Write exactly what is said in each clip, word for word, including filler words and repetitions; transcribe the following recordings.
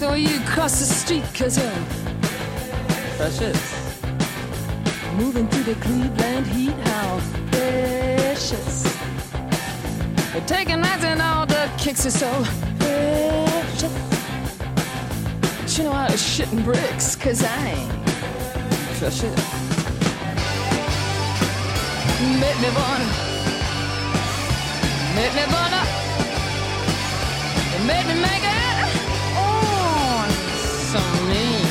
the way you cross the street, cause you're precious. Moving through the Cleveland heat, how precious. You're taking nights and all the kicks are so precious. But you know I was shitting bricks, cause I ain't precious. Make me wanna, make me wanna, make me make it, oh, so mean.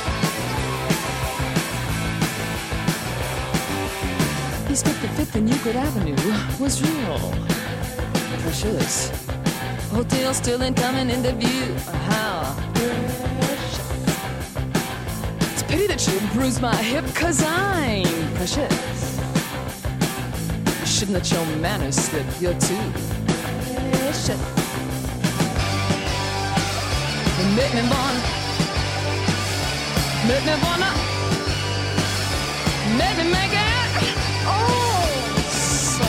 East fifty-fifth and Euclid Avenue was real precious. Hotel still ain't coming into view, how precious. It's a pity that you bruised my hip, cause I'm precious. Shouldn't let your manners slip, you're too precious. You make me wanna, make me wanna, make me make it, oh, so.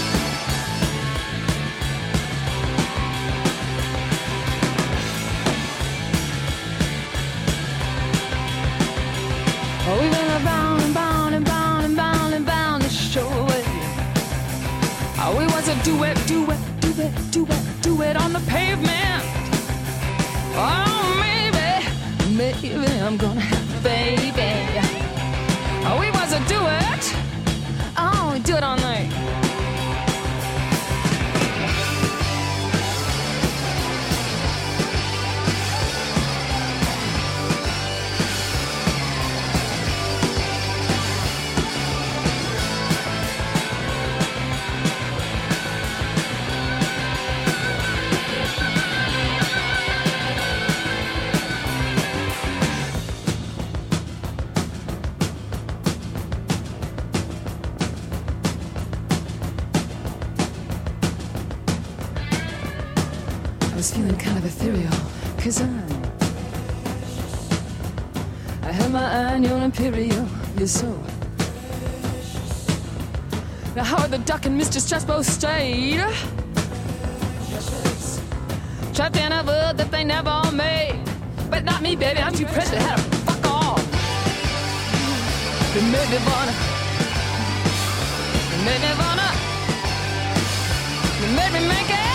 Oh, we went around and bound and bound and bound and bound to show away. Oh, we was a duet, duet, duet, duet, duet on the pavement. Oh, maybe, maybe I'm gonna have a baby. Oh, we was a duet. Oh, we do it all night. I was feeling kind of ethereal, cause I'm I had my eye on your imperial, you're so. Now Howard the Duck and Mister Strasbow stayed trapped in a world that they never made. But not me, baby, I'm too precious to have to fuck off. You made me wanna, you made me wanna, you made me make it.